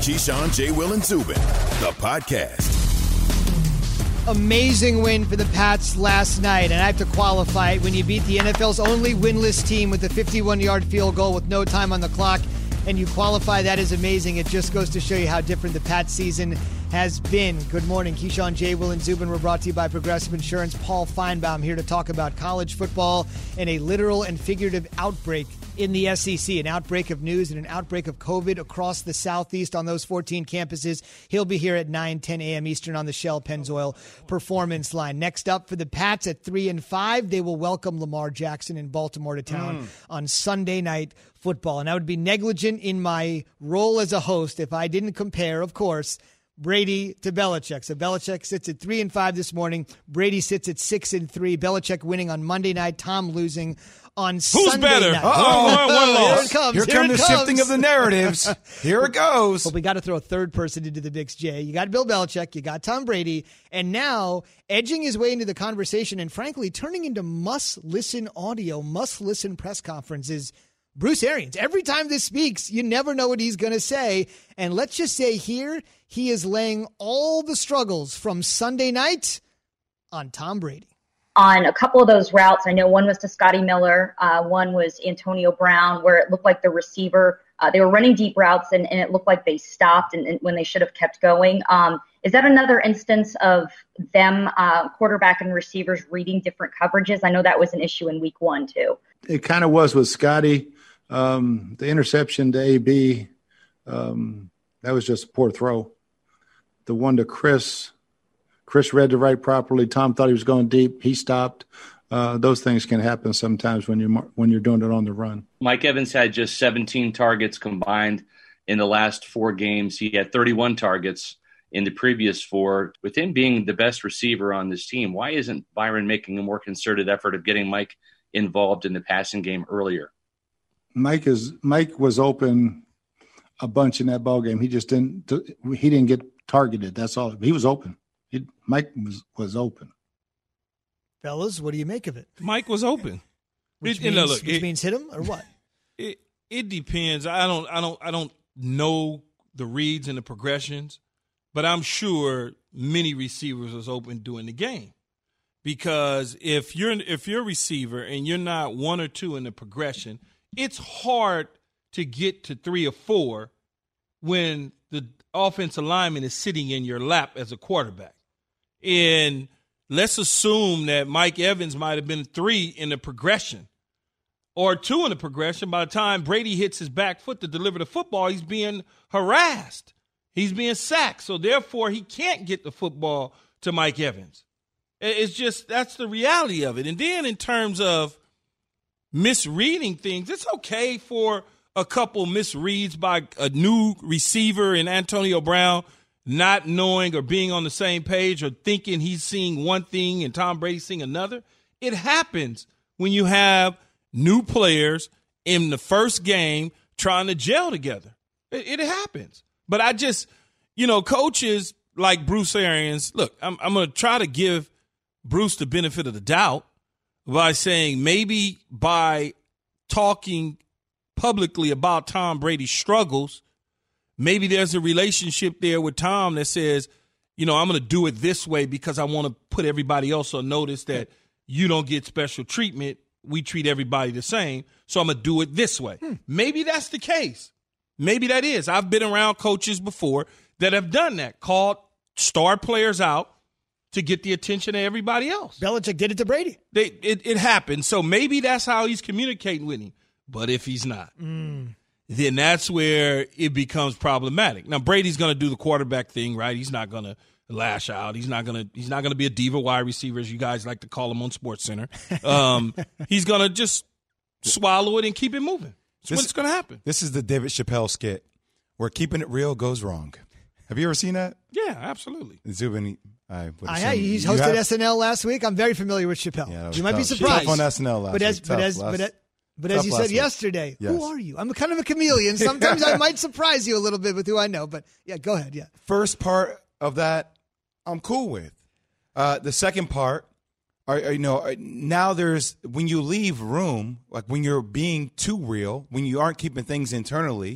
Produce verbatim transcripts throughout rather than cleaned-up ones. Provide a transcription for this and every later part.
Keyshawn, J. Will, and Zubin, the podcast. Amazing win for the Pats last night, and I have to qualify it. When you beat the N F L's only winless team with a fifty-one-yard field goal with no time on the clock, and you qualify, that is amazing. It just goes to show you how different the Pats season has been. Good morning. Keyshawn, J. Will, and Zubin. We're brought to you by Progressive Insurance. Paul Feinbaum here to talk about college football and a literal and figurative outbreak in the S E C, an outbreak of news and an outbreak of COVID across the Southeast on those fourteen campuses. He'll be here at nine, ten a.m. Eastern on the Shell Pennzoil Performance Line. Next up for the Pats at three and five, they will welcome Lamar Jackson in Baltimore to town mm. on Sunday Night Football. And I would be negligent in my role as a host if I didn't compare, of course, Brady to Belichick. So Belichick sits at three and five this morning. Brady sits at six and three. Belichick winning on Monday night. Tom losing on Who's Sunday better? night. Oh, one, one loss. Here it comes. Here, Here come it the comes. shifting of the narratives. Here it goes. But we got to throw a third person into the mix, Jay. You got Bill Belichick. You got Tom Brady. And now edging his way into the conversation and, frankly, turning into must-listen audio, must-listen press conferences, Bruce Arians. Every time this speaks, you never know what he's going to say. And let's just say here, he is laying all the struggles from Sunday night on Tom Brady. On a couple of those routes, I know one was to Scotty Miller, uh, one was Antonio Brown, where it looked like the receiver, uh, they were running deep routes and, and it looked like they stopped and, and when they should have kept going. Um, is that another instance of them, uh, quarterback and receivers reading different coverages? I know that was an issue in week one, too. It kind of was with Scotty. Um, the interception to A B, um, that was just a poor throw. The one to Chris, Chris read the right properly. Tom thought he was going deep. He stopped. Uh, those things can happen sometimes when you're when you're doing it on the run. Mike Evans had just seventeen targets combined in the last four games. He had thirty-one targets in the previous four. With him being the best receiver on this team, why isn't Byron making a more concerted effort of getting Mike involved in the passing game earlier? Mike is Mike was open a bunch in that ball game. He just didn't he didn't get targeted. That's all. He was open. He, Mike was, was open. Fellas, what do you make of it? Mike was open. Which, it, means, no, look, which it, means hit him or what? It it depends. I don't I don't I don't know the reads and the progressions, but I'm sure many receivers was open during the game. Because if you're if you're a receiver and you're not one or two in the progression, it's hard to get to three or four when the offensive lineman is sitting in your lap as a quarterback. And let's assume that Mike Evans might have been three in the progression or two in the progression. By the time Brady hits his back foot to deliver the football, he's being harassed. He's being sacked. So, therefore, he can't get the football to Mike Evans. It's just that's the reality of it. And then in terms of misreading things, it's okay for a couple misreads by a new receiver in Antonio Brown not knowing or being on the same page or thinking he's seeing one thing and Tom Brady's seeing another. It happens when you have new players in the first game trying to gel together. It, it happens. But I just, you know, coaches like Bruce Arians, look, I'm, I'm going to try to give Bruce the benefit of the doubt by saying maybe by talking publicly about Tom Brady's struggles, maybe there's a relationship there with Tom that says, you know, I'm going to do it this way because I want to put everybody else on notice that you don't get special treatment. We treat everybody the same, so I'm going to do it this way. Hmm. Maybe that's the case. Maybe that is. I've been around coaches before that have done that, called star players out to get the attention of everybody else. Belichick did it to Brady. They, it, it happened. So maybe that's how he's communicating with him. But if he's not, mm. then that's where it becomes problematic. Now, Brady's going to do the quarterback thing, right? He's not going to lash out. He's not going to he's not going to be a diva wide receiver, as you guys like to call him on SportsCenter. Um, he's going to just swallow it and keep it moving. That's this, what's going to happen. This is the David Chappelle skit where keeping it real goes wrong. Have you ever seen that? Yeah, absolutely. Zubin, I would I, I, he's hosted have, S N L last week. I'm very familiar with Chappelle. Yeah, you might tough. be surprised. Tough on S N L last but as, week. But tough as, last, but as, but as you said week. yesterday, yes. Who are you? I'm kind of a chameleon. Sometimes I might surprise you a little bit with who I know. But, yeah, go ahead, yeah. First part of that, I'm cool with. Uh, the second part, are, are, you know, now there's, when you leave room, like when you're being too real, when you aren't keeping things internally,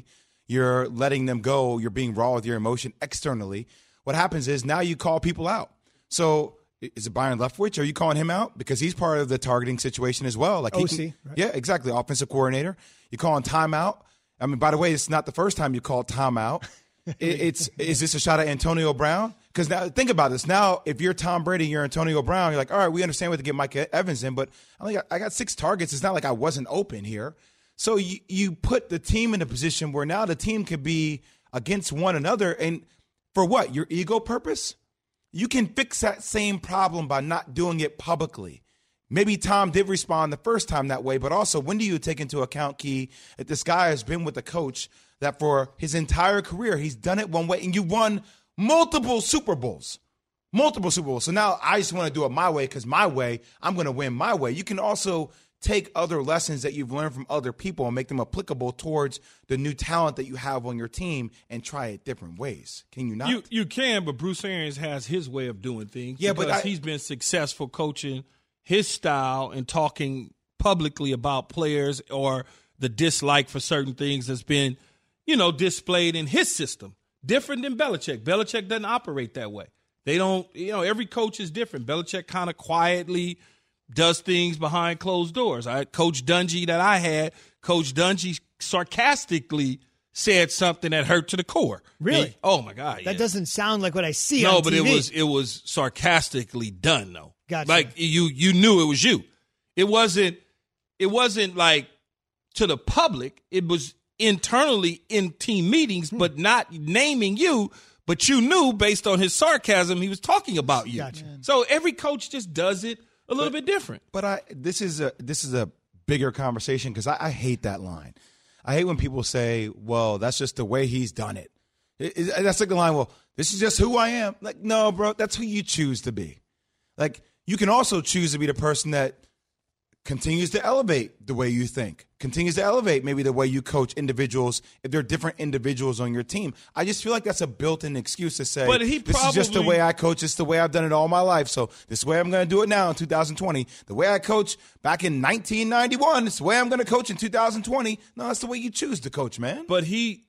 you're letting them go, you're being raw with your emotion externally, what happens is now you call people out. So is it Byron Leftwich? Are you calling him out? Because he's part of the targeting situation as well. Like he O can, C. Right. Yeah, exactly. Offensive coordinator. You calling timeout. I mean, by the way, it's not the first time you called timeout. it, it's Is this a shot at Antonio Brown? Because now think about this. Now, if you're Tom Brady, you're Antonio Brown, you're like, all right, we understand we have to get Mike Evans in, but I only got, I got six targets. It's not like I wasn't open here. So you, you put the team in a position where now the team could be against one another. And for what? Your ego purpose? You can fix that same problem by not doing it publicly. Maybe Tom did respond the first time that way, but also when do you take into account, Key, that this guy has been with a coach that for his entire career, he's done it one way, and you won multiple Super Bowls, multiple Super Bowls. So now I just want to do it my way because my way, I'm going to win my way. You can also take other lessons that you've learned from other people and make them applicable towards the new talent that you have on your team and try it different ways. Can you not? You you can, but Bruce Arians has his way of doing things. Yeah, because but I, he's been successful coaching his style and talking publicly about players or the dislike for certain things that's been, you know, displayed in his system. Different than Belichick. Belichick doesn't operate that way. They don't, you know, every coach is different. Belichick kind of quietly does things behind closed doors. I Coach Dungy that I had, Coach Dungy sarcastically said something that hurt to the core. Really? He, oh my God! That yeah. doesn't sound like what I see. No, on but T V. it was it was sarcastically done though. Gotcha. Like you you knew it was you. It wasn't it wasn't like to the public. It was internally in team meetings, hmm. but not naming you. But you knew based on his sarcasm he was talking about you. Gotcha. So every coach just does it a little but, bit different. But I this is a this is a bigger conversation because I, I hate that line. I hate when people say, well, that's just the way he's done it. It, it. That's like the line, well, this is just who I am. Like, no, bro, that's who you choose to be. Like, you can also choose to be the person that continues to elevate the way you think, continues to elevate maybe the way you coach individuals if there are different individuals on your team. I just feel like that's a built-in excuse to say, but he this probably, is just the way I coach. It's the way I've done it all my life. So this is the way I'm going to do it now in two thousand twenty. The way I coach back in nineteen ninety-one, it's the way I'm going to coach in two thousand twenty. No, that's the way you choose to coach, man. But he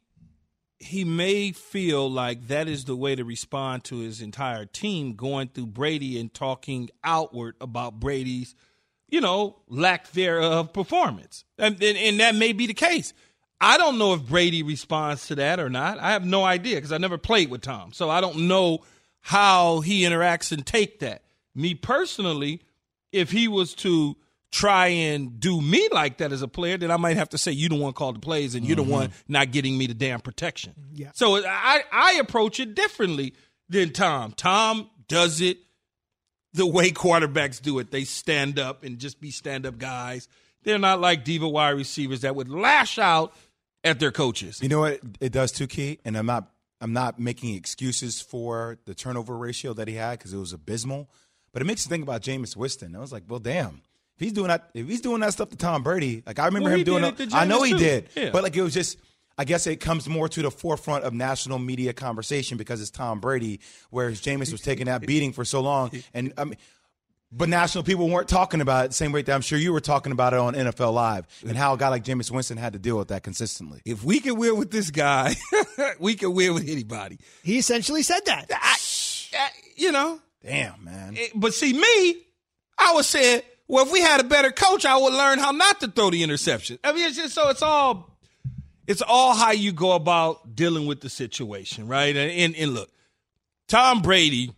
he may feel like that is the way to respond to his entire team going through Brady and talking outward about Brady's, you know, lack thereof performance. And, and, and that may be the case. I don't know if Brady responds to that or not. I have no idea because I never played with Tom. So I don't know how he interacts and take that. Me personally, if he was to try and do me like that as a player, then I might have to say, you the one called the plays and you're mm-hmm. the one not getting me the damn protection. Yeah. So I, I approach it differently than Tom. Tom does it the way quarterbacks do it. They stand up and just be stand-up guys. They're not like diva wide receivers that would lash out at their coaches. You know what it does too, Key? And I'm not I'm not making excuses for the turnover ratio that he had because it was abysmal. But it makes you think about Jameis Winston. I was like, well, damn. If he's doing that, if he's doing that stuff to Tom Brady, like I remember well, him doing it. I know he too. did. Yeah. But like it was just I guess it comes more to the forefront of national media conversation because it's Tom Brady, whereas Jameis was taking that beating for so long. And I mean, but national people weren't talking about it the same way that I'm sure you were talking about it on N F L Live and how a guy like Jameis Winston had to deal with that consistently. If we can win with this guy, we can win with anybody. He essentially said that. I, I, you know. Damn, man. It, but see, me, I was saying, well, if we had a better coach, I would learn how not to throw the interception. I mean, it's just so it's all it's all how you go about dealing with the situation, right? And, and, and look, Tom Brady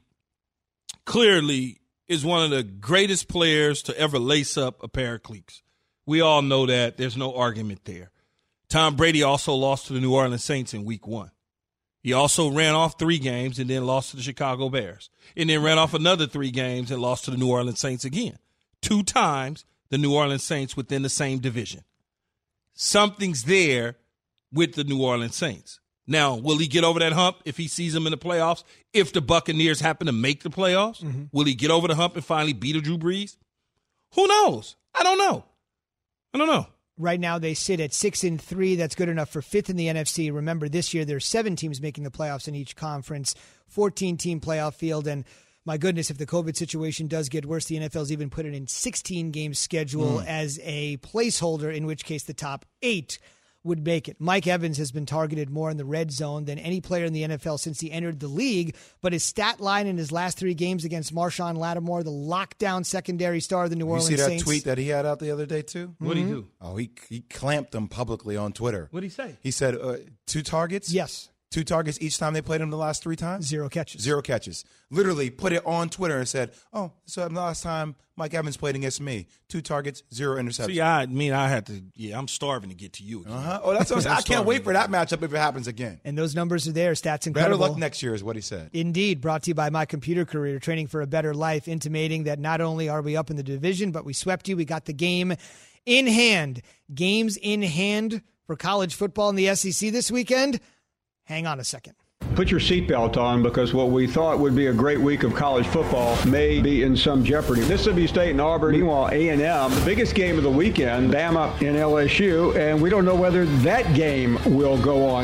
clearly is one of the greatest players to ever lace up a pair of cleats. We all know that. There's no argument there. Tom Brady also lost to the New Orleans Saints in week one. He also ran off three games and then lost to the Chicago Bears. And then ran off another three games and lost to the New Orleans Saints again. Two times the New Orleans Saints within the same division. Something's there with the New Orleans Saints. Now, will he get over that hump if he sees them in the playoffs? If the Buccaneers happen to make the playoffs, mm-hmm. will he get over the hump and finally beat a Drew Brees? Who knows? I don't know. I don't know. Right now they sit at six and three. That's good enough for fifth in the N F C. Remember, this year there's seven teams making the playoffs in each conference, fourteen-team playoff field. And my goodness, if the COVID situation does get worse, the N F L's even put it in sixteen-game schedule mm. as a placeholder, in which case the top eight would make it. Mike Evans has been targeted more in the red zone than any player in the N F L since he entered the league, but his stat line in his last three games against Marshawn Lattimore, the lockdown secondary star of the New Orleans Saints. You see that Saints. tweet that he had out the other day, too? What'd he do? Oh, he he clamped them publicly on Twitter. What'd he say? He said uh, two targets? Yes. Two targets each time they played him the last three times? Zero catches. Zero catches. Literally put it on Twitter and said, oh, so the last time Mike Evans played against me. Two targets, zero interceptions. See, I mean, I had to, yeah, I'm starving to get to you again. Uh-huh. Oh, that's what I'm saying. I can't wait for that matchup if it happens again. And those numbers are there. Stats Better incredible. luck next year is what he said. Indeed. Brought to you by My Computer Career, training for a better life, intimating that not only are we up in the division, but we swept you. We got the game in hand. Games in hand for college football in the S E C this weekend. Hang on a second. Put your seatbelt on, because what we thought would be a great week of college football may be in some jeopardy. Mississippi State and Auburn, meanwhile A and M, the biggest game of the weekend, Bama and L S U, and we don't know whether that game will go on.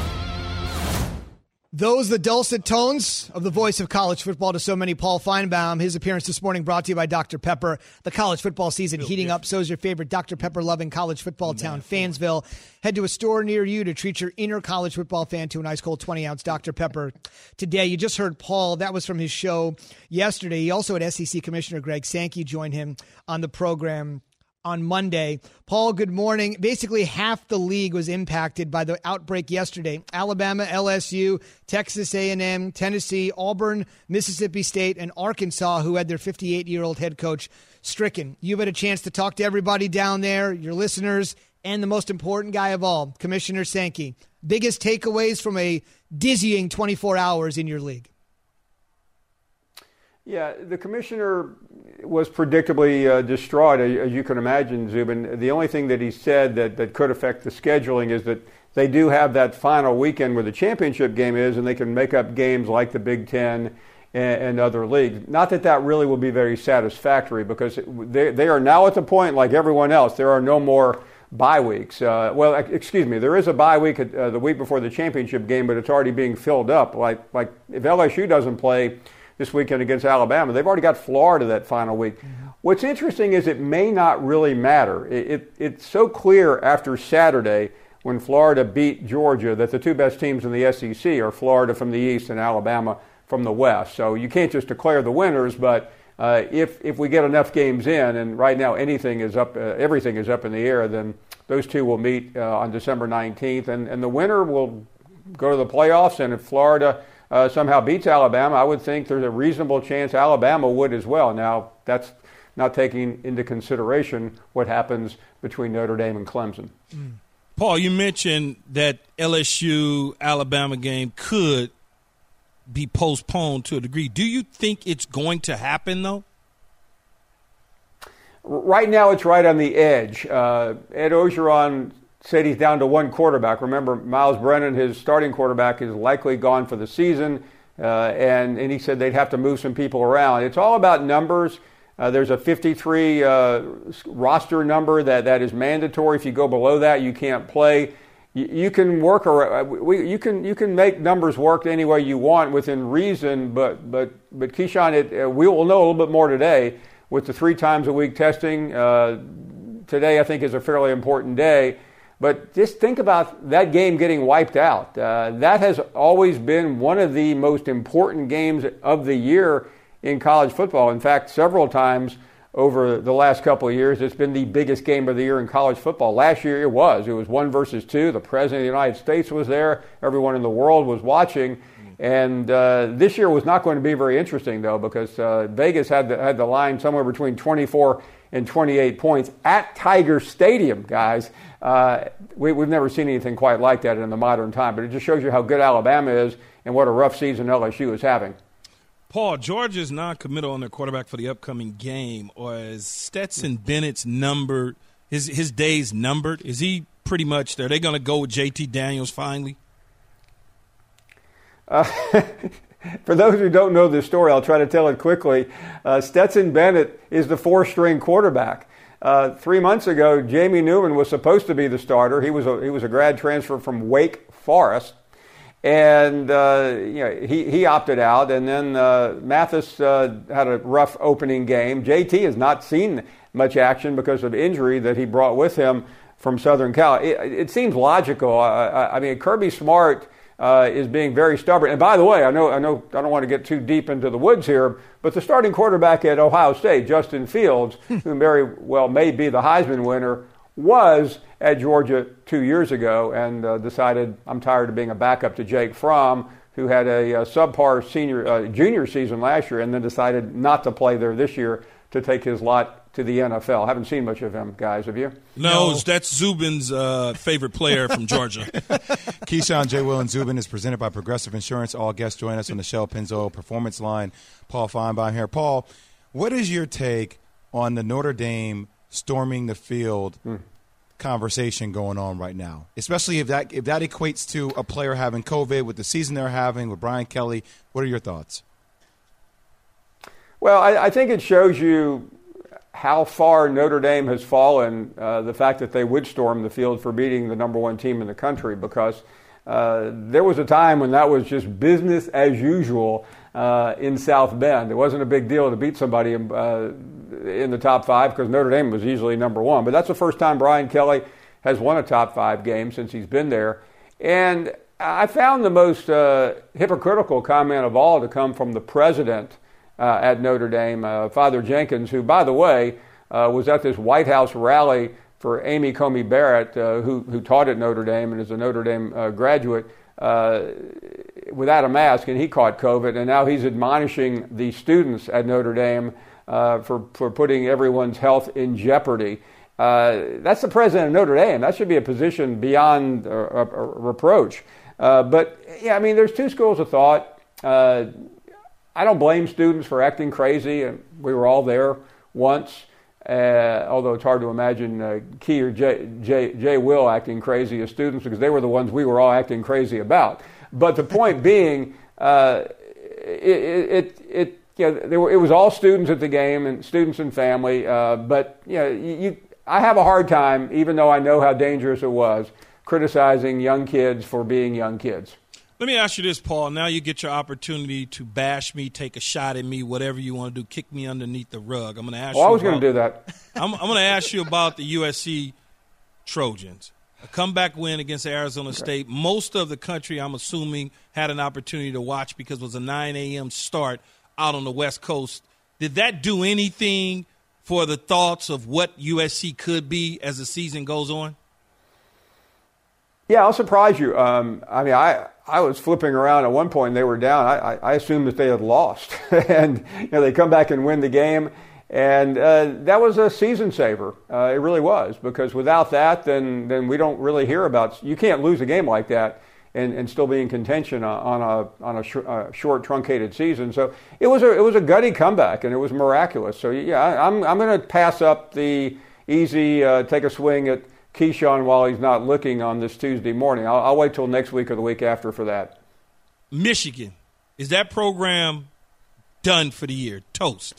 Those the dulcet tones of the voice of college football to so many, Paul Feinbaum. His appearance this morning brought to you by Doctor Pepper. The college football season heating up. So is your favorite Doctor Pepper-loving college football town, Fansville. Head to a store near you to treat your inner college football fan to an ice-cold twenty-ounce Doctor Pepper today. You just heard Paul. That was from his show yesterday. He also had S E C Commissioner Greg Sankey join him on the program on Monday. Paul, good morning. Basically, half the league was impacted by the outbreak yesterday. Alabama, L S U, Texas A and M, Tennessee, Auburn, Mississippi State, and Arkansas, who had their fifty-eight-year-old head coach stricken. You've had a chance to talk to everybody down there, your listeners, and the most important guy of all, Commissioner Sankey. Biggest takeaways from a dizzying twenty-four hours in your league? Yeah, the commissioner was predictably uh, distraught, as you can imagine, Zubin. The only thing that he said that, that could affect the scheduling is that they do have that final weekend where the championship game is, and they can make up games like the Big Ten and, and other leagues. Not that that really will be very satisfactory, because they, they are now at the point, like everyone else, there are no more bye weeks. Uh, well, excuse me, there is a bye week uh, the week before the championship game, but it's already being filled up. Like, like if L S U doesn't play this weekend against Alabama, they've already got Florida that final week. Mm-hmm. What's interesting is it may not really matter. It, it, it's so clear after Saturday, when Florida beat Georgia, that the two best teams in the S E C are Florida from the East and Alabama from the West. So you can't just declare the winners, but uh, if if we get enough games in, and right now anything is up, uh, everything is up in the air, then those two will meet uh, on December nineteenth, and, and the winner will go to the playoffs. And if Florida Uh, somehow beats Alabama, I would think there's a reasonable chance Alabama would as well. Now, that's not taking into consideration what happens between Notre Dame and Clemson. Mm. Paul, you mentioned that L S U-Alabama game could be postponed to a degree. Do you think it's going to happen, though? Right now, it's right on the edge. Uh, Ed Orgeron said he's down to one quarterback. Remember, Miles Brennan, his starting quarterback, is likely gone for the season, uh, and, and he said they'd have to move some people around. It's all about numbers. Uh, there's a fifty-three uh, roster number that, that is mandatory. If you go below that, you can't play. You, you can work around, we, you can you can make numbers work any way you want within reason, but but but Keyshawn, it, uh, we will know a little bit more today with the three times a week testing. Uh, today, I think, is a fairly important day. But just think about that game getting wiped out. Uh, that has always been one of the most important games of the year in college football. In fact, several times over the last couple of years, it's been the biggest game of the year in college football. Last year it was. It was one versus two. The President of the United States was there. Everyone in the world was watching. And uh, this year was not going to be very interesting, though, because uh, Vegas had the, had the line somewhere between twenty-four and twenty-eight points at Tiger Stadium, guys. Uh, we, we've never seen anything quite like that in the modern time, but it just shows you how good Alabama is and what a rough season L S U is having. Paul, Georgia's non-committal on their quarterback for the upcoming game, or is Stetson Bennett's numbered, his, his days numbered? Is he pretty much there? Are they going to go with J T Daniels finally? Uh, for those who don't know this story, I'll try to tell it quickly. Uh, Stetson Bennett is the four-string quarterback. Uh, three months ago, Jamie Newman was supposed to be the starter. He was a, he was a grad transfer from Wake Forest, and uh, you know, he he opted out. And then uh, Mathis uh, had a rough opening game. J T has not seen much action because of injury that he brought with him from Southern Cal. It, it seems logical. I, I, I mean, Kirby Smart uh, is being very stubborn. And by the way, I know, I know, I don't want to get too deep into the woods here, but the starting quarterback at Ohio State, Justin Fields, who very well may be the Heisman winner, was at Georgia two years ago and uh, decided, I'm tired of being a backup to Jake Fromm, who had a, a subpar senior uh, junior season last year and then decided not to play there this year to take his lot to the N F L. Haven't seen much of him, guys, have you? No, no. That's Zubin's uh, favorite player from Georgia. Keyshawn, J. Will, and Zubin is presented by Progressive Insurance. All guests join us on the Shell Pennzoil Performance Line. Paul Feinbaum here. Paul, what is your take on the Notre Dame storming the field mm. conversation going on right now, especially if that if that equates to a player having COVID with the season they're having with Brian Kelly? What are your thoughts? Well, I, I think it shows you how far Notre Dame has fallen, uh, the fact that they would storm the field for beating the number one team in the country, because uh, there was a time when that was just business as usual uh, in South Bend. It wasn't a big deal to beat somebody in, uh, in the top five because Notre Dame was easily number one. But that's the first time Brian Kelly has won a top five game since he's been there. And I found the most uh, hypocritical comment of all to come from the president Uh, at Notre Dame, uh, Father Jenkins, who, by the way, uh, was at this White House rally for Amy Comey Barrett, uh, who, who taught at Notre Dame and is a Notre Dame uh, graduate, uh, without a mask, and he caught COVID, and now he's admonishing the students at Notre Dame uh, for, for putting everyone's health in jeopardy. Uh, that's the president of Notre Dame. That should be a position beyond uh, a, a reproach. Uh, but, yeah, I mean, there's two schools of thought. Uh, I don't blame students for acting crazy. We were all there once, uh, although it's hard to imagine uh, Key or Jay, Jay, Jay Will acting crazy as students because they were the ones we were all acting crazy about. But the point being, uh, it, it, it, you know, there were, it was all students at the game and students and family. Uh, but you know, you, I have a hard time, even though I know how dangerous it was, criticizing young kids for being young kids. Let me ask you this, Paul. Now you get your opportunity to bash me, take a shot at me, whatever you want to do, kick me underneath the rug. I'm going to ask oh, you. I was going to do that. I'm, I'm going to ask you about the U S C Trojans. A comeback win against Arizona okay. State. Most of the country, I'm assuming, had an opportunity to watch because it was a nine a.m. start out on the West Coast. Did that do anything for the thoughts of what U S C could be as the season goes on? Yeah, I'll surprise you. Um, I mean, I I was flipping around at one point and they were down. I, I assumed that they had lost. and you know, they come back and win the game. And uh, that was a season saver. Uh, it really was. Because without that, then then we don't really hear about – you can't lose a game like that and, and still be in contention on a on a, sh- a short, truncated season. So it was a it was a gutty comeback, and it was miraculous. So, yeah, I'm, I'm going to pass up the easy uh, take a swing at – Keyshawn while he's not looking on this Tuesday morning. I'll, I'll wait till next week or the week after for that. Michigan, is that program done for the year? Toast.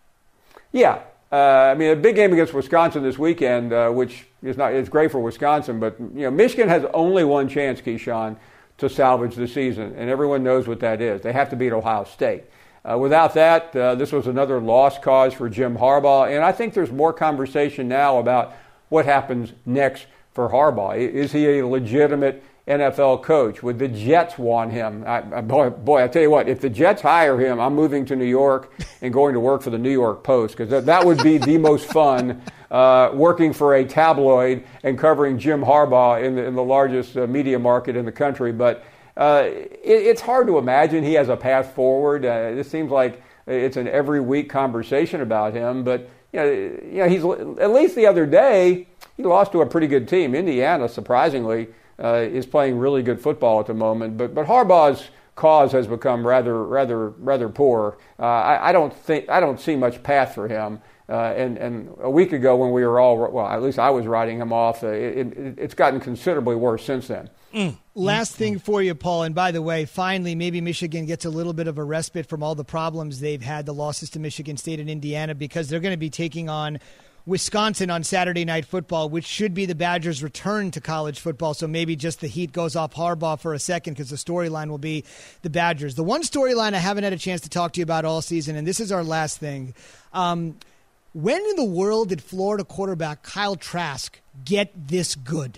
Yeah. Uh, I mean, a big game against Wisconsin this weekend, uh, which is not it's great for Wisconsin, but you know, Michigan has only one chance, Keyshawn, to salvage the season, and everyone knows what that is. They have to beat Ohio State. Uh, without that, uh, this was another lost cause for Jim Harbaugh, and I think there's more conversation now about what happens next for Harbaugh. Is he a legitimate N F L coach? Would the Jets want him? I, I, boy, boy, I tell you what, if the Jets hire him, I'm moving to New York and going to work for the New York Post because that, that would be the most fun, uh, working for a tabloid and covering Jim Harbaugh in the, in the largest uh, media market in the country. But uh, it, it's hard to imagine he has a path forward. Uh, it seems like it's an every week conversation about him, but You know, you know, he's at least the other day he lost to a pretty good team. Indiana, surprisingly, uh, is playing really good football at the moment. But but Harbaugh's cause has become rather rather rather poor. Uh, I, I don't think I don't see much path for him. Uh, and and a week ago when we were all well, at least I was writing him off. Uh, it, it, it's gotten considerably worse since then. Mm. Last thing for you, Paul, and by the way, finally, maybe Michigan gets a little bit of a respite from all the problems they've had, the losses to Michigan State and Indiana, because they're going to be taking on Wisconsin on Saturday Night Football, which should be the Badgers' return to college football. So maybe just the heat goes off Harbaugh for a second because the storyline will be the Badgers. The one storyline I haven't had a chance to talk to you about all season, and this is our last thing. Um, When in the world did Florida quarterback Kyle Trask get this good?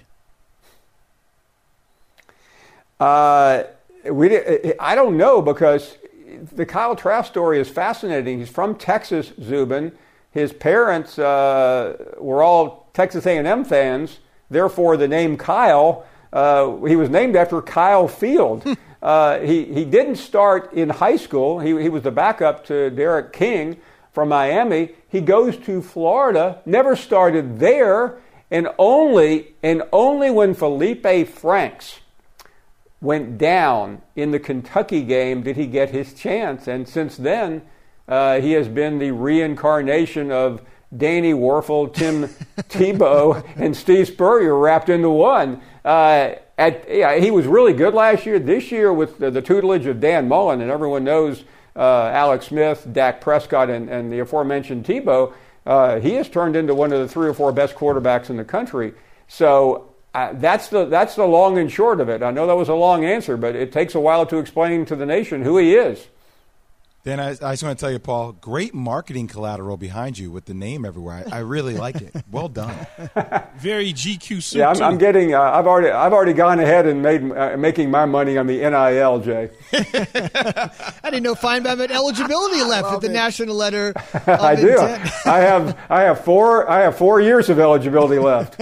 Uh, we I don't know, because the Kyle Trask story is fascinating. He's from Texas, Zubin. His parents uh, were all Texas A and M fans. Therefore, the name Kyle, uh, he was named after Kyle Field. uh, he, he didn't start in high school. He, he was the backup to Derek King from Miami. He goes to Florida, never started there, and only and only when Felipe Franks went down in the Kentucky game did he get his chance. And since then, uh, he has been the reincarnation of Danny Werfel, Tim Tebow, and Steve Spurrier wrapped into one. Uh, at, yeah, he was really good last year. This year, with the, the tutelage of Dan Mullen, and everyone knows uh, Alex Smith, Dak Prescott, and, and the aforementioned Tebow, uh, he has turned into one of the three or four best quarterbacks in the country. So uh, that's the that's the long and short of it. I know that was a long answer, but it takes a while to explain to the nation who he is. Then I, I just want to tell you, Paul, great marketing collateral behind you with the name everywhere. I, I really like it. Well done. Very G Q suit. Yeah, I'm, I'm getting. Uh, I've already. I've already gone ahead and made uh, making my money on the N I L, Jay. I didn't know Feinbaum had eligibility left with the national letter of I do. intent. I have. I have four. I have four years of eligibility left.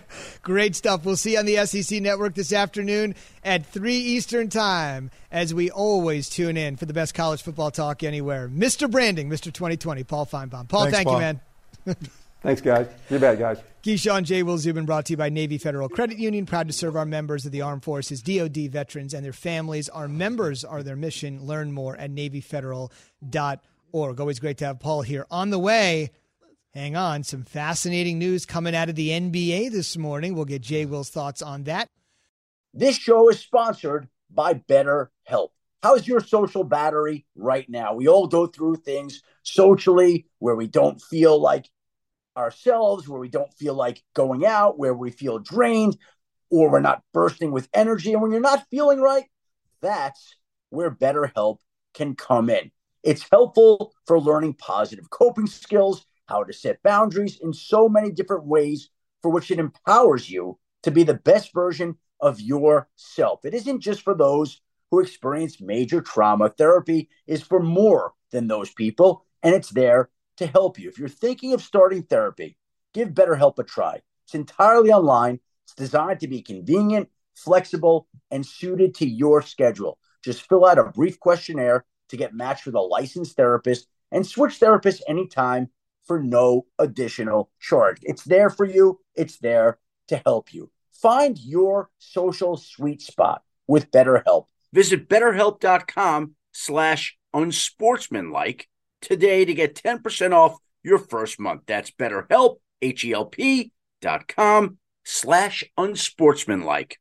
Great stuff. We'll see you on the S E C Network this afternoon at three Eastern Time, as we always tune in for the best college football talk anywhere. Mister Branding, Mister twenty twenty, Paul Feinbaum. Paul, Thanks, thank Paul. you, man. Thanks, guys. You bet, guys. Keyshawn J. Will Zubin, brought to you by Navy Federal Credit Union. Proud to serve our members of the Armed Forces, D O D veterans, and their families. Our members are their mission. Learn more at navy federal dot org. Always great to have Paul here. On the way, hang on, some fascinating news coming out of the N B A this morning. We'll get Jay Will's thoughts on that. This show is sponsored by BetterHelp. How's your social battery right now? We all go through things socially where we don't feel like ourselves, where we don't feel like going out, where we feel drained, or we're not bursting with energy. And when you're not feeling right, that's where BetterHelp can come in. It's helpful for learning positive coping skills, how to set boundaries in so many different ways, for which it empowers you to be the best version of yourself. It isn't just for those who experience major trauma. Therapy is for more than those people, and it's there to help you. If you're thinking of starting therapy, give BetterHelp a try. It's entirely online. It's designed to be convenient, flexible, and suited to your schedule. Just fill out a brief questionnaire to get matched with a licensed therapist and switch therapists anytime for no additional charge. It's there for you. It's there to help you. Find your social sweet spot with BetterHelp. Visit betterhelp.com slash unsportsmanlike today to get ten percent off your first month. That's BetterHelp, H-E-L-P dot com slash unsportsmanlike.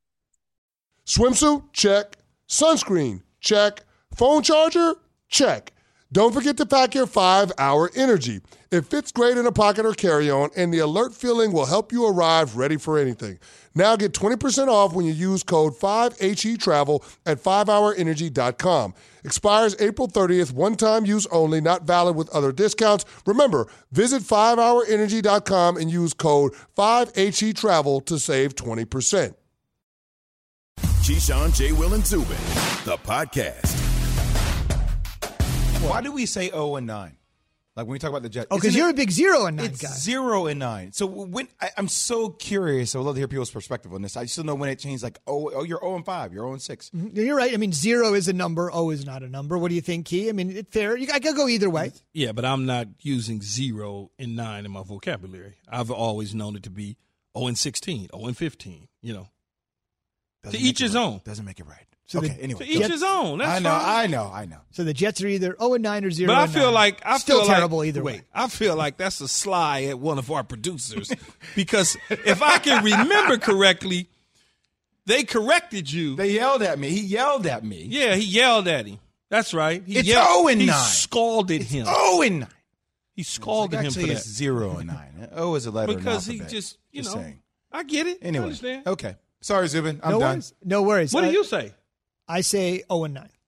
Swimsuit? Check. Sunscreen? Check. Phone charger? Check. Don't forget to pack your five hour Energy. It fits great in a pocket or carry-on, and the alert feeling will help you arrive ready for anything. Now get twenty percent off when you use code five H E travel at five hour energy dot com. Expires April thirtieth, one-time use only, not valid with other discounts. Remember, visit five hour energy dot com and use code five H E travel to save twenty percent. Keyshawn, J. Will, and Zubin, the podcast. Why do we say oh and nine? Like when we talk about the Jets. Oh, because you're a big zero and nine it's guy. Zero and nine. So when I, I'm so curious, I would love to hear people's perspective on this. I still know when it changed. Like oh, oh, you're oh and five, you're oh and six. Mm-hmm. You're right. I mean, zero is a number. O is not a number. What do you think, Key? I mean, it's fair. You, I could go either way. Yeah, but I'm not using zero and nine in my vocabulary. I've always known it to be oh and sixteen, oh and fifteen. You know, Doesn't to each his right. own. Doesn't make it right. So okay, the, anyway. To each Jets, his own. That's I know, fine. I know, I know. So the Jets are either oh and nine or zero. But I and feel nine. like I still feel terrible like, either wait, way. I feel like that's a sly at one of our producers because if I can remember correctly, they corrected you. They yelled at me. He yelled at me. Yeah, he yelled at him. That's right. He It's yelled, oh and he nine. scalded It's him. oh and nine. He scalded him for Actually, that it's zero and nine. O is a letter. because in he alphabet. just, you Just know, saying. I get it. Anyway, I understand. okay. Sorry, Zubin. I'm no done. worries. No worries. What Uh, do you say? I say oh and nine.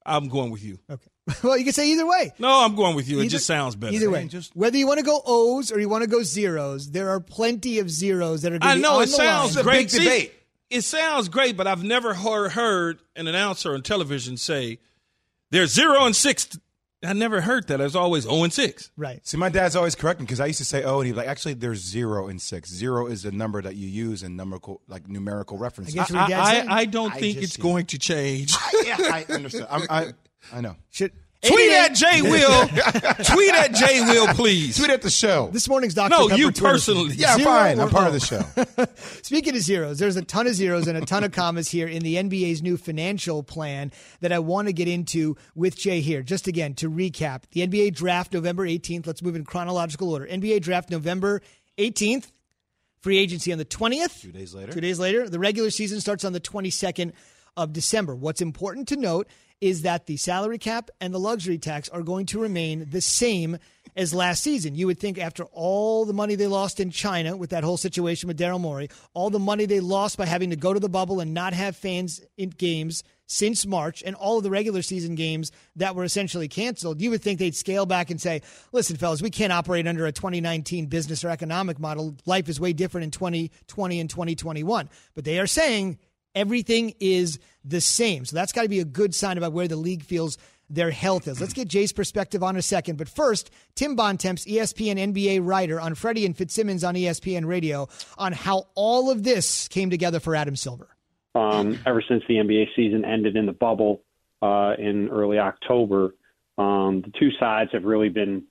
I'm going with you. Okay. Well, you can say either way. No, I'm going with you. It Either- just sounds better. Either way, just- whether you want to go O's or you want to go zeros, there are plenty of zeros that are going I to be know on it the sounds line. great. It's a big debate. See, it sounds great, but I've never heard, heard an announcer on television say there's zero and six. I never heard that. It's always zero and six. Right. See, my dad's always correcting because I used to say, oh, and he'd be like, actually, there's zero and six. Zero is the number that you use in numerical, like numerical references. I guess I, what Dad I, said. I don't I think just it's see. going to change. yeah, I understand. I'm, I, I know. Should Tweet at Jay Will. Tweet at Jay Will, please. Tweet at the show. This morning's Doctor No, Pepper you Twitter personally. feed. Yeah, Zero fine. or I'm part O? of the show. Speaking of zeros, there's a ton of zeros and a ton of commas here in the N B A's new financial plan that I want to get into with Jay here. Just again, to recap, the N B A draft November eighteenth. Let's move in chronological order. N B A draft November eighteenth. Free agency on the twentieth. Two days later. Two days later. The regular season starts on the twenty-second of December. What's important to note is that the salary cap and the luxury tax are going to remain the same as last season. You would think after all the money they lost in China with that whole situation with Daryl Morey, all the money they lost by having to go to the bubble and not have fans in games since March, and all of the regular season games that were essentially canceled, you would think they'd scale back and say, listen, fellas, we can't operate under a twenty nineteen business or economic model. Life is way different in twenty twenty and twenty twenty-one. But they are saying everything is the same. So that's got to be a good sign about where the league feels their health is. Let's get Jay's perspective on in a second. But first, Tim Bontemps, E S P N N B A writer on Freddie and Fitzsimmons on E S P N Radio, on how all of this came together for Adam Silver. Um, ever since the N B A season ended in the bubble uh, in early October, um, the two sides have really been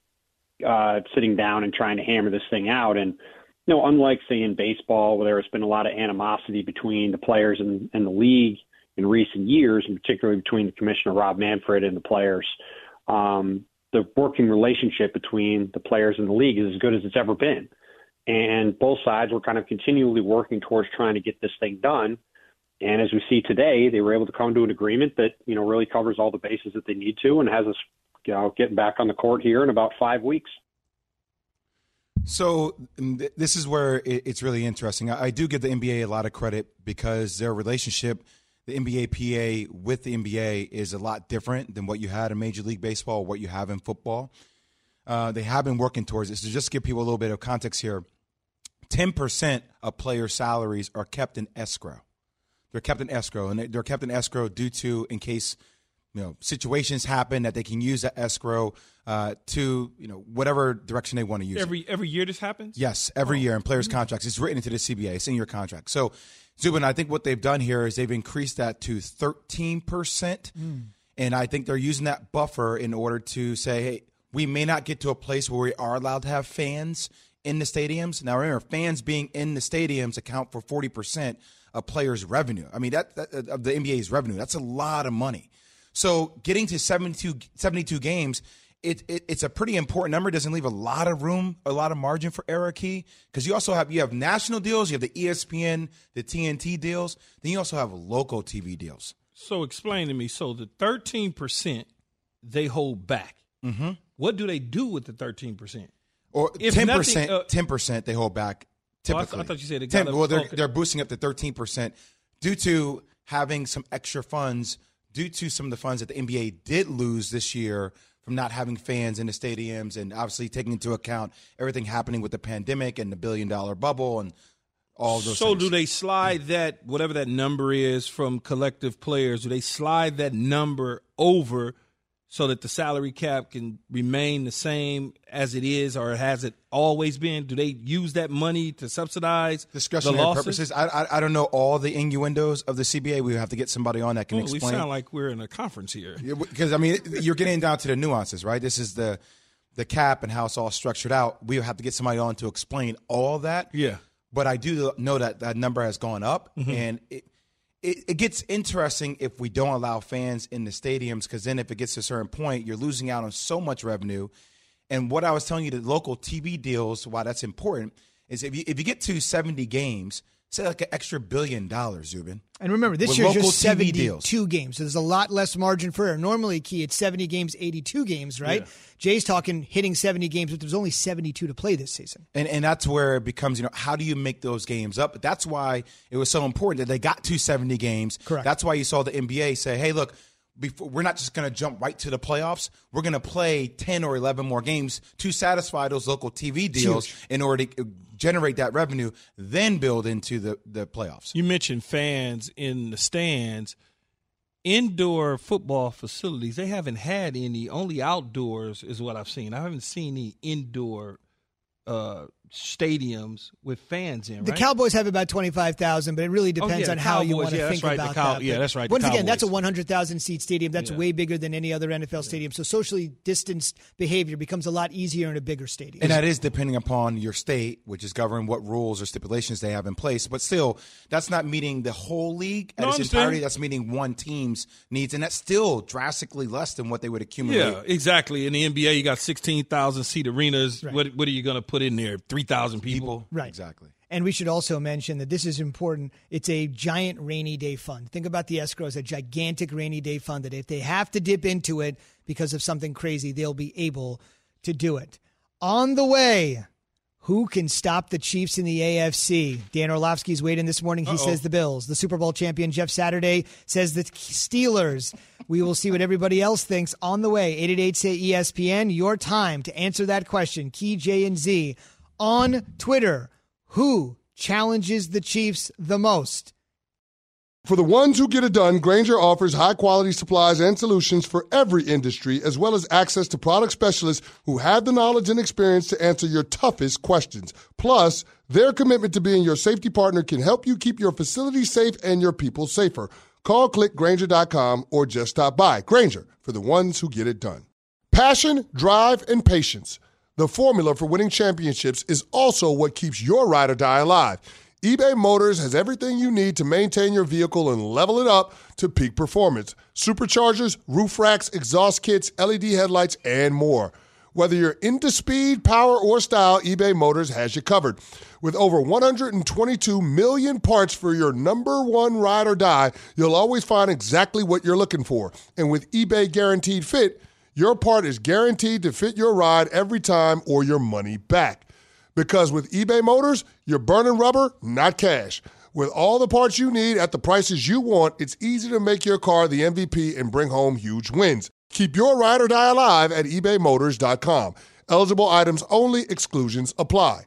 uh, sitting down and trying to hammer this thing out. And you know, unlike, say, in baseball, where there's been a lot of animosity between the players and, and the league in recent years, and particularly between the commissioner, Rob Manfred, and the players, um, the working relationship between the players and the league is as good as it's ever been. And both sides were kind of continually working towards trying to get this thing done. And as we see today, they were able to come to an agreement that, you know, really covers all the bases that they need to and has us, you know, getting back on the court here in about five weeks. So th- this is where it, it's really interesting. I, I do give the N B A a lot of credit because their relationship, the N B A P A with the N B A, is a lot different than what you had in Major League Baseball or what you have in football. Uh, they have been working towards this. So just to give people a little bit of context here, ten percent of player salaries are kept in escrow. They're kept in escrow, and they're kept in escrow due to, in case, you know, situations happen, that they can use that escrow uh, to, you know, whatever direction they want to use Every it. every year this happens? Yes, every Oh. year in players' contracts. It's written into the C B A. It's in your contract. So, Zubin, I think what they've done here is they've increased that to thirteen percent, Mm. and I think they're using that buffer in order to say, hey, we may not get to a place where we are allowed to have fans in the stadiums. Now, remember, fans being in the stadiums account for forty percent of players' revenue. I mean, that, that of the N B A's revenue. That's a lot of money. So getting to seventy-two, seventy-two games, it, it it's a pretty important number. It doesn't leave a lot of room, a lot of margin for error key, because you also have you have national deals, you have the E S P N, the T N T deals, then you also have local T V deals. So explain to me. So the thirteen percent they hold back. Mm-hmm. What do they do with the thirteen percent? Or If ten nothing, percent, uh, ten percent they hold back. Oh, I th- Typically, I thought you said they ten. got Well, up- they're okay. they're boosting up to thirteen percent due to having some extra funds, due to some of the funds that the N B A did lose this year from not having fans in the stadiums, and obviously taking into account everything happening with the pandemic and the billion dollar bubble and all those. So things. do they slide that, whatever that number is from collective players, do they slide that number over so that the salary cap can remain the same as it is, or has it always been? Do they use that money to subsidize discretionary the losses? purposes? I, I I don't know all the innuendos of the C B A. We have to get somebody on that can Oh, we explain. sound like we're in a conference here. Because I mean, you're getting down to the nuances, right? This is the the cap and how it's all structured out. We have to get somebody on to explain all that. Yeah. But I do know that that number has gone up, Mhm. and it, it it gets interesting if we don't allow fans in the stadiums, because then if it gets to a certain point, you're losing out on so much revenue. And what I was telling you, the local T V deals, why that's important, is if you if you get to seventy games, say like an extra billion dollars, Zubin. And remember, this with year's local just T V deals. seventy-two games, so there's a lot less margin for error. Normally, Key, it's seventy games, eighty-two games, right? Yeah. Jay's talking hitting seventy games, but there's only seventy-two to play this season. And and that's where it becomes, you know, how do you make those games up? But that's why it was so important that they got to seventy games. Correct. That's why you saw the N B A say, hey, look, before, we're not just going to jump right to the playoffs. We're going to play ten or eleven more games to satisfy those local T V deals Huge. in order to generate that revenue, then build into the, the playoffs. You mentioned fans in the stands. Indoor football facilities, they haven't had any. Only outdoors is what I've seen. I haven't seen any indoor uh, stadiums with fans in, right? The Cowboys have about twenty-five thousand, but it really depends oh, yeah, on how Cowboys, you want to yeah, think right, about Cow- that. Yeah, that's right. Once Cowboys. again, that's a one hundred thousand seat stadium. That's yeah. way bigger than any other N F L stadium. So socially distanced behavior becomes a lot easier in a bigger stadium. And that is depending upon your state, which is governed what rules or stipulations they have in place. But still, that's not meeting the whole league at no, its entirety. That's meeting one team's needs, and that's still drastically less than what they would accumulate. Yeah, exactly. In the N B A, you got sixteen thousand seat arenas. Right. What, what are you going to put in there? three thousand people? people? Right. Exactly. And we should also mention that this is important. It's a giant rainy day fund. Think about the escrow as a gigantic rainy day fund that if they have to dip into it because of something crazy, they'll be able to do it. On the way, who can stop the Chiefs in the A F C? Dan Orlovsky's weighed in this morning. He Uh-oh. says the Bills. The Super Bowl champion Jeff Saturday says the Steelers. We will see what everybody else thinks on the way. eight eight eight, say E S P N. Your time to answer that question. Key J and Z on Twitter. Who challenges the Chiefs the most? For the ones who get it done, Grainger offers high-quality supplies and solutions for every industry, as well as access to product specialists who have the knowledge and experience to answer your toughest questions. Plus, their commitment to being your safety partner can help you keep your facility safe and your people safer. Call click Grainger dot com or just stop by. Grainger, for the ones who get it done. Passion, drive, and patience. The formula for winning championships is also what keeps your ride or die alive. eBay Motors has everything you need to maintain your vehicle and level it up to peak performance. Superchargers, roof racks, exhaust kits, L E D headlights, and more. Whether you're into speed, power, or style, eBay Motors has you covered. With over one hundred twenty-two million parts for your number one ride or die, you'll always find exactly what you're looking for. And with eBay Guaranteed Fit, your part is guaranteed to fit your ride every time or your money back. Because with eBay Motors, you're burning rubber, not cash. With all the parts you need at the prices you want, it's easy to make your car the M V P and bring home huge wins. Keep your ride or die alive at ebay motors dot com. Eligible items only. Exclusions apply.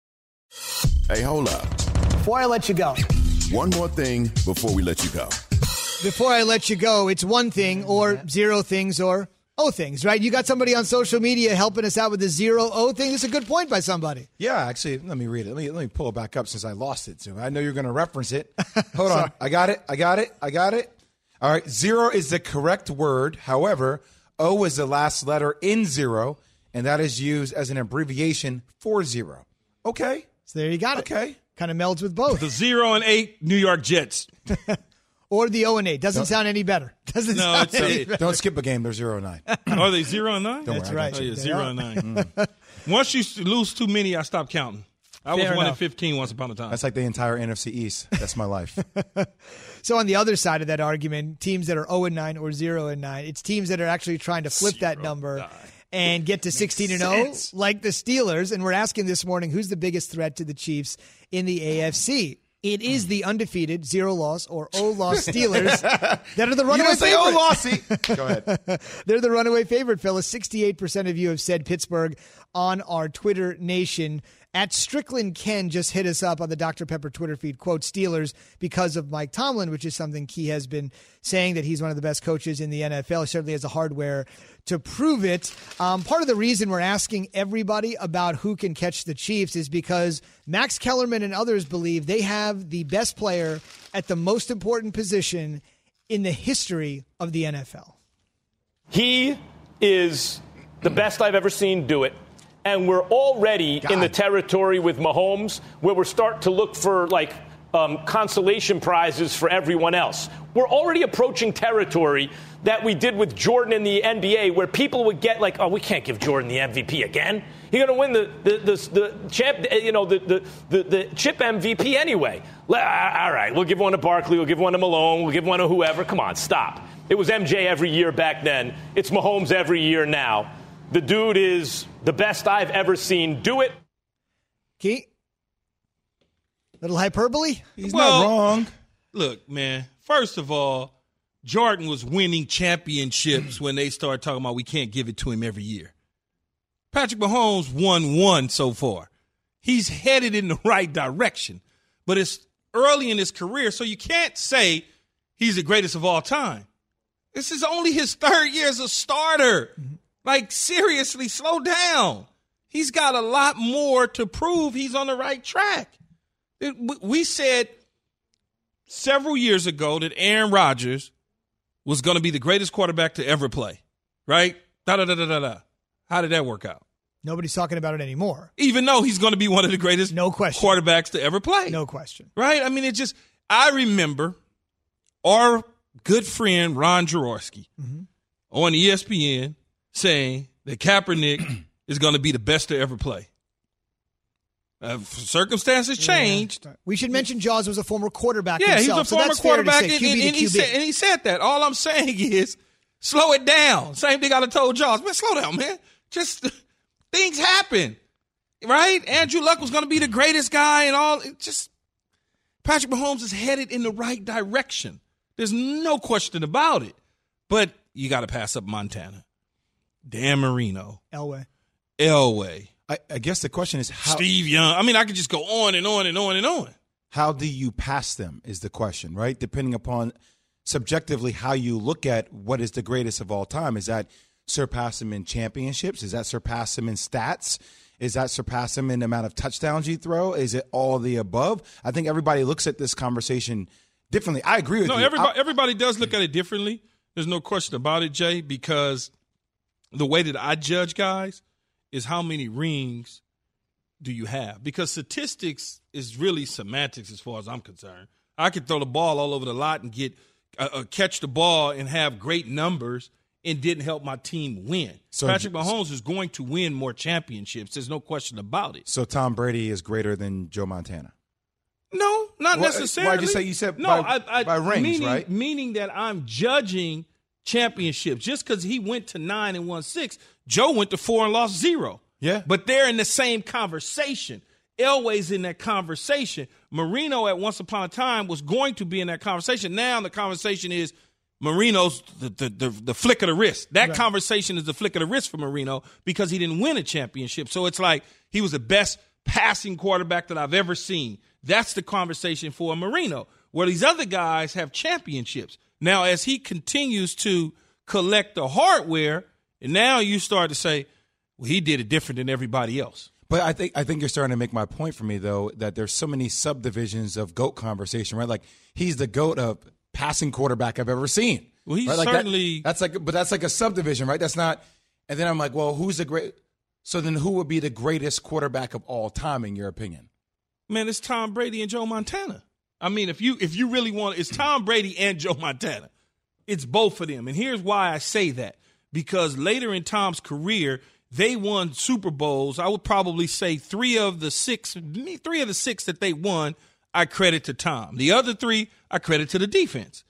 Hey, hold up. Before I let you go. One more thing before we let you go. Before I let you go, it's one thing or zero things or O things, right? You got somebody on social media helping us out with the zero O thing. This is a good point by somebody. Yeah, actually, let me read it. Let me let me pull it back up since I lost it. So I know you're going to reference it. Hold on. I got it. I got it. I got it. All right. Zero is the correct word. However, O is the last letter in zero, and that is used as an abbreviation for zero. Okay. So there you got it. Okay. Kind of melds with both. The zero and eight New York Jets. Or the O and eight. Doesn't don't, sound any better. Doesn't no, sound it's any a, better. Don't skip a game. They're zero and nine. Are they zero and nine? Don't That's worry, right. Oh, yeah, they zero are. and nine. Mm. Once you lose too many, I stop counting. I Fair was one enough. in fifteen once upon a time. That's like the entire N F C East. That's my life. So on the other side of that argument, teams that are zero and nine or zero and nine, it's teams that are actually trying to flip Zero that number nine. and get to sixteen and zero, like the Steelers. And we're asking this morning, who's the biggest threat to the Chiefs in the A F C? It is the undefeated zero loss or O loss Steelers that are the runaway you didn't say favorite. O lossy. Go ahead. They're the runaway favorite, fellas. sixty-eight percent of you have said Pittsburgh on our Twitter nation. At Strickland Ken just hit us up on the Doctor Pepper Twitter feed, quote, Steelers because of Mike Tomlin, which is something he has been saying that he's one of the best coaches in the N F L. He certainly has the hardware to prove it. Um, part of the reason we're asking everybody about who can catch the Chiefs is because Max Kellerman and others believe they have the best player at the most important position in the history of the N F L. He is the best I've ever seen do it. And we're already God. in the territory with Mahomes where we're starting to look for, like, um, consolation prizes for everyone else. We're already approaching territory that we did with Jordan in the N B A where people would get like, oh, we can't give Jordan the M V P again. He's going to win the the the, the champ, you know, the, the, the, the chip M V P anyway. All right, we'll give one to Barkley, we'll give one to Malone, we'll give one to whoever. Come on, stop. It was M J every year back then. It's Mahomes every year now. The dude is the best I've ever seen do it. Key? Little hyperbole? He's well, not wrong. Look, man, first of all, Jordan was winning championships when they started talking about we can't give it to him every year. Patrick Mahomes won one so far. He's headed in the right direction, but it's early in his career, so you can't say he's the greatest of all time. This is only his third year as a starter. Like, seriously, slow down. He's got a lot more to prove he's on the right track. We said several years ago that Aaron Rodgers was going to be the greatest quarterback to ever play, right? Da-da-da-da-da-da. How did that work out? Nobody's talking about it anymore. Even though he's going to be one of the greatest no question. quarterbacks to ever play. No question. Right? I mean, it just – I remember our good friend Ron Jaworski mm-hmm. on E S P N saying that Kaepernick is going to be the best to ever play. Uh, circumstances changed. Yeah. We should mention Jaws was a former quarterback yeah, himself. he's a so former that's quarterback, fair to say, and, and, and, he said, and he said that. All I'm saying is slow it down. Same thing I told Jaws. Man, slow down, man. Just things happen, right? Andrew Luck was going to be the greatest guy and all. It just Patrick Mahomes is headed in the right direction. There's no question about it. But you got to pass up Montana, Dan Marino, Elway, Elway. I, I guess the question is how Steve Young. I mean, I could just go on and on and on and on. How do you pass them is the question, right? Depending upon subjectively how you look at what is the greatest of all time. Is that surpass him in championships? Is that surpass him in stats? Is that surpass him in the amount of touchdowns you throw? Is it all of the above? I think everybody looks at this conversation differently. I agree with no, you. No, everybody, everybody does look at it differently. There's no question about it, Jay, because the way that I judge guys is how many rings do you have? Because statistics is really semantics as far as I'm concerned. I could throw the ball all over the lot and get uh, uh, catch the ball and have great numbers and didn't help my team win. So Patrick Mahomes is going to win more championships. There's no question about it. So Tom Brady is greater than Joe Montana? No, not well, necessarily. Why'd you say you said no, by, I, I, by rings, meaning, right? Meaning that I'm judging championships. Just because he went to nine and won six, Joe went to four and lost zero. Yeah. But they're in the same conversation. Elway's in that conversation. Marino at once upon a time was going to be in that conversation. Now the conversation is Marino's the the, the, the flick of the wrist. That right. conversation is the flick of the wrist for Marino because he didn't win a championship. So it's like he was the best passing quarterback that I've ever seen. That's the conversation for Marino, where these other guys have championships. Now, as he continues to collect the hardware, and now you start to say, well, he did it different than everybody else. But I think I think you're starting to make my point for me, though, that there's so many subdivisions of GOAT conversation, right? Like, he's the GOAT of passing quarterback I've ever seen. Well, he's right? like certainly that, that's like, but that's like a subdivision, right? That's not. And then I'm like, well, who's the great? So then, who would be the greatest quarterback of all time, in your opinion? Man, it's Tom Brady and Joe Montana. I mean, if you if you really want, it's Tom Brady and Joe Montana. It's both of them, and here's why I say that: because later in Tom's career, they won Super Bowls. I would probably say three of the six, three of the six that they won, I credit to Tom. The other three, I credit to the defense.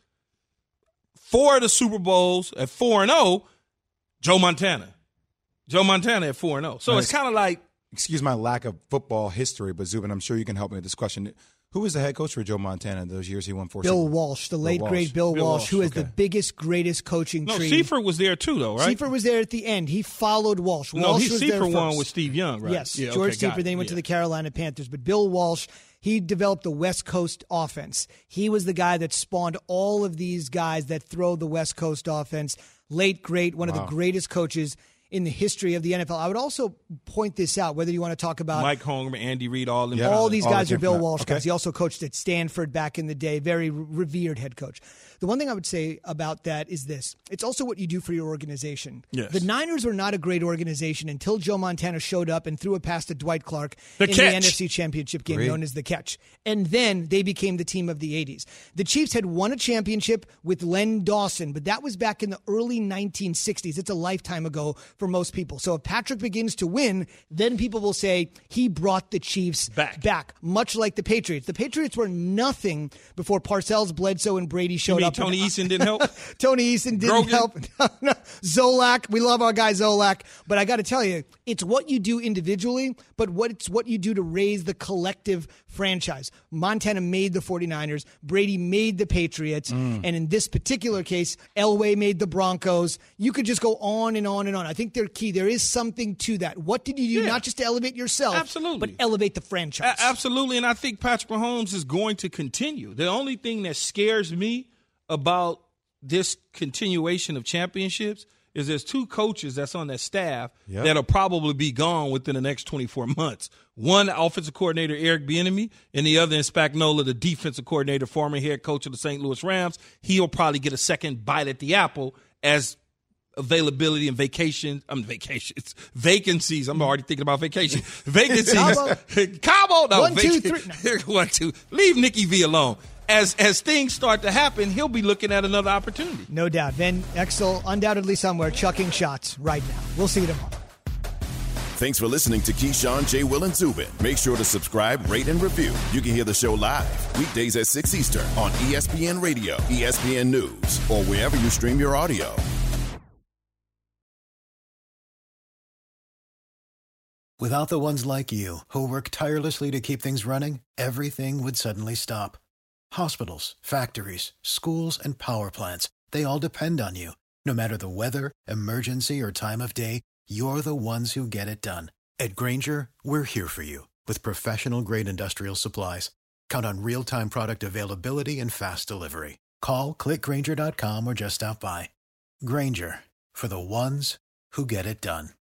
Four of the Super Bowls at four and zero, Joe Montana. Joe Montana at four and zero. So nice. It's kind of like. Excuse my lack of football history, but Zubin, I'm sure you can help me with this question. Who was the head coach for Joe Montana those years he won four? Bill Super Walsh, the late, Bill great Walsh. Bill, Bill Walsh, Walsh, who is okay. the biggest, greatest coaching No, tree. Seifert was there too, though, right? Seifert was there at the end. He followed Walsh. No, Walsh he was Seifert there won first. with Steve Young, right? Yes, yeah, George okay, got Seifert. it. Then he went yeah. to the Carolina Panthers. But Bill Walsh, he developed the West Coast offense. He was the guy that spawned all of these guys that throw the West Coast offense. Late, great, one Wow. of the greatest coaches in the history of the N F L. I would also point this out, whether you want to talk about Mike Holmgren, Andy Reid, all them. Yeah. all guys. these All guys the are Bill different- Walsh okay. guys. He also coached at Stanford back in the day, very re- revered head coach. The one thing I would say about that is this. It's also what you do for your organization. Yes. The Niners were not a great organization until Joe Montana showed up and threw a pass to Dwight Clark The in catch. the N F C Championship game, Great. known as the catch. And then they became the team of the eighties. The Chiefs had won a championship with Len Dawson, but that was back in the early nineteen sixties. It's a lifetime ago for most people. So if Patrick begins to win, then people will say he brought the Chiefs back, back much like the Patriots. The Patriots were nothing before Parcells, Bledsoe, and Brady showed you mean up. Tony Eason didn't help? Tony Eason didn't Grogan? help. Zolak, we love our guy Zolak. But I got to tell you, it's what you do individually, but what it's what you do to raise the collective franchise. Montana made the 49ers. Brady made the Patriots. Mm. And in this particular case, Elway made the Broncos. You could just go on and on and on. I think they're key. There is something to that. What did you do? Yeah. Not just to elevate yourself, absolutely, but elevate the franchise. A- absolutely. And I think Patrick Mahomes is going to continue. The only thing that scares me about this continuation of championships is there's two coaches that's on that staff yep. that'll probably be gone within the next twenty-four months. One, offensive coordinator Eric Bieniemy, and the other in Spagnuolo, the defensive coordinator, former head coach of the Saint Louis Rams. He'll probably get a second bite at the apple as availability and vacation, I mean vacations, vacancies. I'm already thinking about vacation. Vacancies. Cabo. Cabo. No, One, vac- two, three. No. One, two. Leave Nikki V alone. As as things start to happen, he'll be looking at another opportunity. No doubt. Van Exel undoubtedly somewhere chucking shots right now. We'll see you tomorrow. Thanks for listening to Keyshawn, J. Will, and Zubin. Make sure to subscribe, rate, and review. You can hear the show live weekdays at six Eastern on E S P N Radio, E S P N News, or wherever you stream your audio. Without the ones like you, who work tirelessly to keep things running, everything would suddenly stop. Hospitals, factories, schools, and power plants, they all depend on you. No matter the weather, emergency, or time of day, you're the ones who get it done. At Grainger, we're here for you with professional-grade industrial supplies. Count on real-time product availability and fast delivery. Call, click Grainger dot com, or just stop by. Grainger, for the ones who get it done.